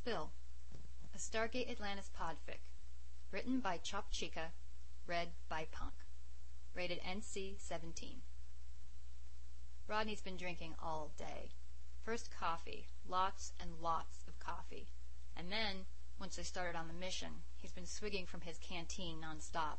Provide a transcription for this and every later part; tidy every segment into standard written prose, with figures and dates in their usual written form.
Spill, a Stargate Atlantis podfic, written by Chop Chica, read by Punk, rated NC-17. Rodney's been drinking all day. First coffee, lots and lots of coffee, and then, once they started on the mission, he's been swigging from his canteen nonstop.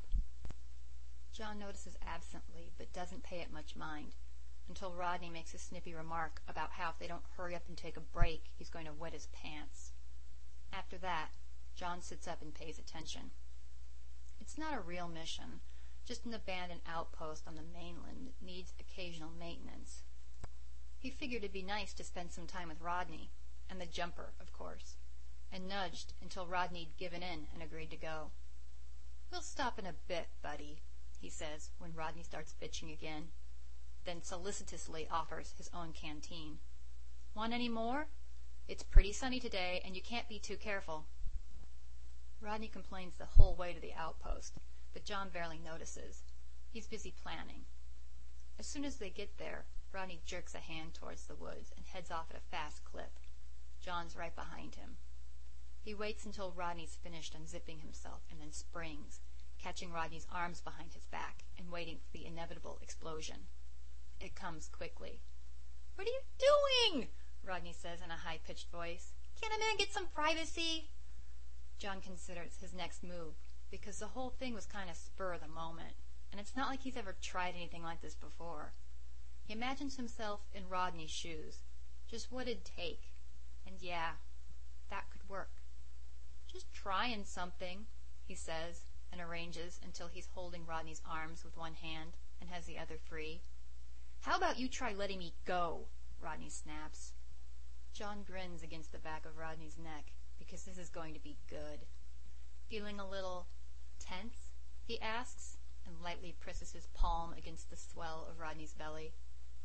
John notices absently, but doesn't pay it much mind, until Rodney makes a snippy remark about how if they don't hurry up and take a break, he's going to wet his pants. After that, John sits up and pays attention. It's not a real mission, just an abandoned outpost on the mainland that needs occasional maintenance. He figured it'd be nice to spend some time with Rodney, and the jumper, of course, and nudged until Rodney'd given in and agreed to go. "We'll stop in a bit, buddy," he says when Rodney starts bitching again, then solicitously offers his own canteen. "Want any more? It's pretty sunny today, and you can't be too careful." Rodney complains the whole way to the outpost, but John barely notices. He's busy planning. As soon as they get there, Rodney jerks a hand towards the woods and heads off at a fast clip. John's right behind him. He waits until Rodney's finished unzipping himself and then springs, catching Rodney's arms behind his back and waiting for the inevitable explosion. It comes quickly. "What are you doing?" Rodney says in a high-pitched voice. "Can't a man get some privacy?" John considers his next move, because the whole thing was kind of spur of the moment, and it's not like he's ever tried anything like this before. He imagines himself in Rodney's shoes, just what it'd take, and yeah, that could work. "Just trying something," he says, and arranges until he's holding Rodney's arms with one hand and has the other free. "How about you try letting me go?" Rodney snaps. John grins against the back of Rodney's neck, because this is going to be good. "Feeling a little tense?" he asks, and lightly presses his palm against the swell of Rodney's belly.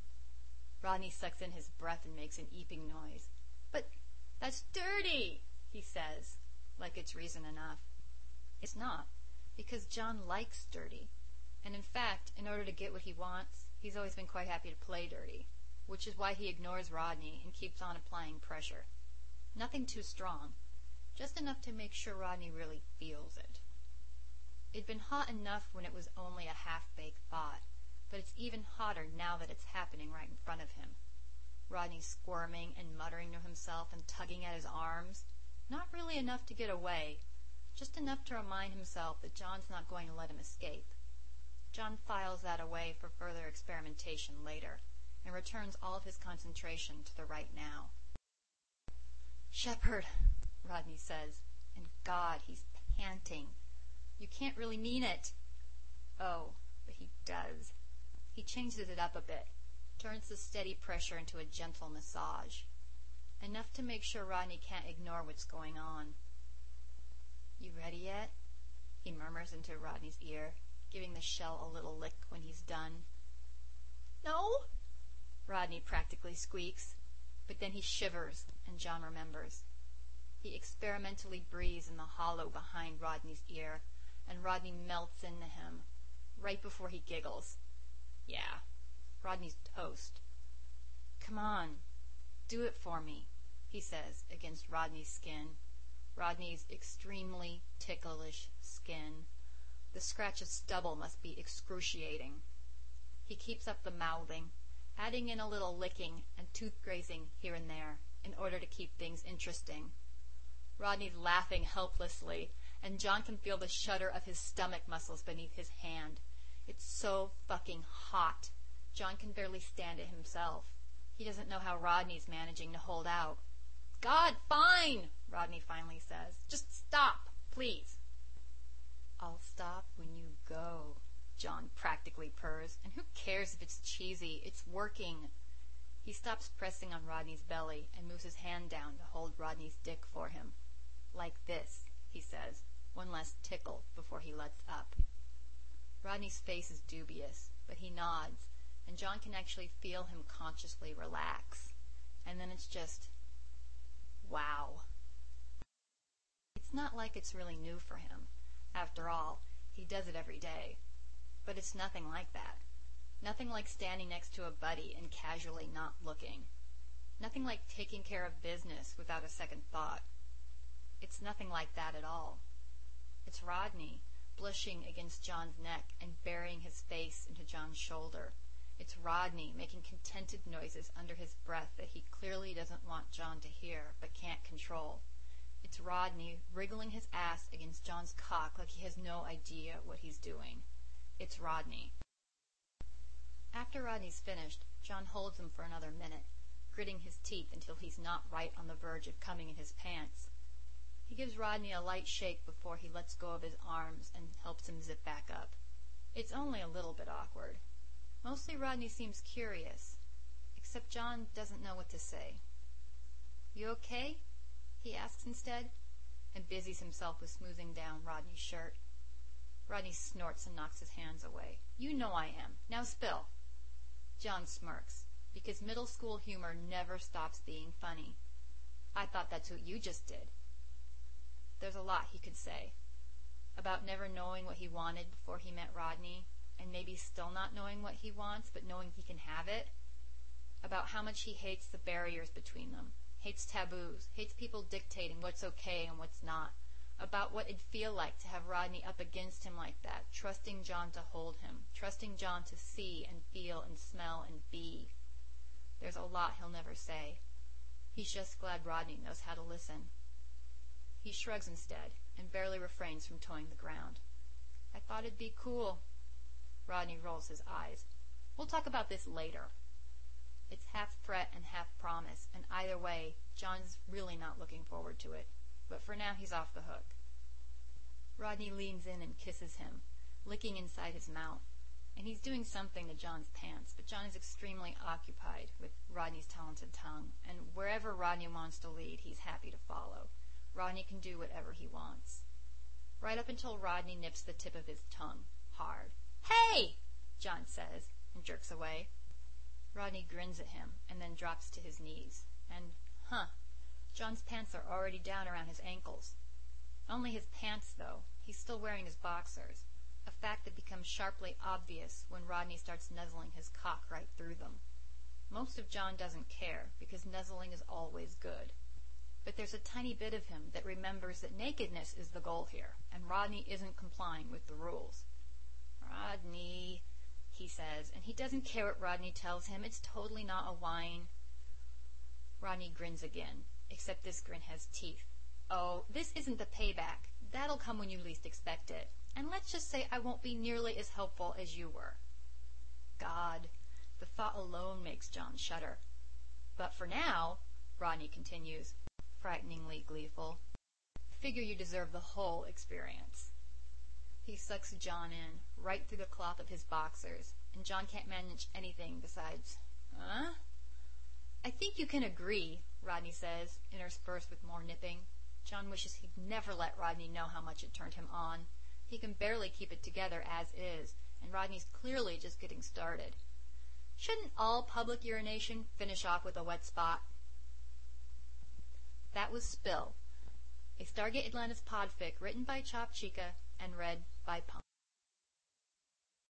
Rodney sucks in his breath and makes an eeping noise. "But that's dirty," he says, like it's reason enough. It's not, because John likes dirty, and in fact, in order to get what he wants, he's always been quite happy to play dirty, which is why he ignores Rodney and keeps on applying pressure. Nothing too strong, just enough to make sure Rodney really feels it. It'd been hot enough when it was only a half-baked thought, but it's even hotter now that it's happening right in front of him. Rodney squirming and muttering to himself and tugging at his arms. Not really enough to get away, just enough to remind himself that John's not going to let him escape. John files that away for further experimentation later, and returns all of his concentration to the right now. "Shepard," Rodney says, and God, he's panting. You can't really mean it. Oh, but he does. He changes it up a bit, turns the steady pressure into a gentle massage, enough to make sure Rodney can't ignore what's going on. "You ready yet?" he murmurs into Rodney's ear, giving the shell a little lick when he's done. "No," Rodney practically squeaks, but then he shivers, and John remembers. He experimentally breathes in the hollow behind Rodney's ear, and Rodney melts into him, right before he giggles. Yeah, Rodney's toast. "Come on, do it for me," he says against Rodney's skin, Rodney's extremely ticklish skin. The scratch of stubble must be excruciating. He keeps up the mouthing, adding in a little licking and tooth-grazing here and there, in order to keep things interesting. Rodney's laughing helplessly, and John can feel the shudder of his stomach muscles beneath his hand. It's so fucking hot. John can barely stand it himself. He doesn't know how Rodney's managing to hold out. "God, fine," Rodney finally says. "Just stop, please." "I'll stop when you go," John practically purrs, and who cares if it's cheesy? It's working. He stops pressing on Rodney's belly and moves his hand down to hold Rodney's dick for him. "Like this," he says, one last tickle before he lets up. Rodney's face is dubious, but he nods, and John can actually feel him consciously relax. And then it's just, wow. It's not like it's really new for him. After all, he does it every day. But it's nothing like that. Nothing like standing next to a buddy and casually not looking. Nothing like taking care of business without a second thought. It's nothing like that at all. It's Rodney, blushing against John's neck and burying his face into John's shoulder. It's Rodney making contented noises under his breath that he clearly doesn't want John to hear, but can't control. It's Rodney wriggling his ass against John's cock like he has no idea what he's doing. It's Rodney. After Rodney's finished, John holds him for another minute, gritting his teeth until he's not right on the verge of coming in his pants. He gives Rodney a light shake before he lets go of his arms and helps him zip back up. It's only a little bit awkward. Mostly Rodney seems curious, except John doesn't know what to say. "You okay?" he asks instead, and busies himself with smoothing down Rodney's shirt. Rodney snorts and knocks his hands away. "You know I am. Now spill." John smirks, because middle school humor never stops being funny. "I thought that's what you just did." There's a lot he could say. About never knowing what he wanted before he met Rodney, and maybe still not knowing what he wants, but knowing he can have it. About how much he hates the barriers between them, hates taboos, hates people dictating what's okay and what's not. About what it'd feel like to have Rodney up against him like that, trusting John to hold him, trusting John to see and feel and smell and be. There's a lot he'll never say. He's just glad Rodney knows how to listen. He shrugs instead, and barely refrains from toeing the ground. "I thought it'd be cool." Rodney rolls his eyes. "We'll talk about this later." It's half threat and half promise, and either way, John's really not looking forward to it. But for now, he's off the hook. Rodney leans in and kisses him, licking inside his mouth, and he's doing something to John's pants, but John is extremely occupied with Rodney's talented tongue, and wherever Rodney wants to lead, he's happy to follow. Rodney can do whatever he wants. Right up until Rodney nips the tip of his tongue, hard. "Hey!" John says, and jerks away. Rodney grins at him, and then drops to his knees, and, John's pants are already down around his ankles. Only his pants, though. He's still wearing his boxers, a fact that becomes sharply obvious when Rodney starts nuzzling his cock right through them. Most of John doesn't care, because nuzzling is always good. But there's a tiny bit of him that remembers that nakedness is the goal here, and Rodney isn't complying with the rules. "Rodney," he says, and he doesn't care what Rodney tells him. It's totally not a whine. Rodney grins again, except this grin has teeth. "Oh, this isn't the payback. That'll come when you least expect it. And let's just say I won't be nearly as helpful as you were." God, the thought alone makes John shudder. "But for now," Rodney continues, frighteningly gleeful, "figure you deserve the whole experience." He sucks John in, right through the cloth of his boxers, and John can't manage anything besides, "I think you can agree," Rodney says, interspersed with more nipping. John wishes he'd never let Rodney know how much it turned him on. He can barely keep it together as is, and Rodney's clearly just getting started. Shouldn't all public urination finish off with a wet spot? That was Spill, a Stargate Atlantis podfic written by Chop Chica and read by Punk.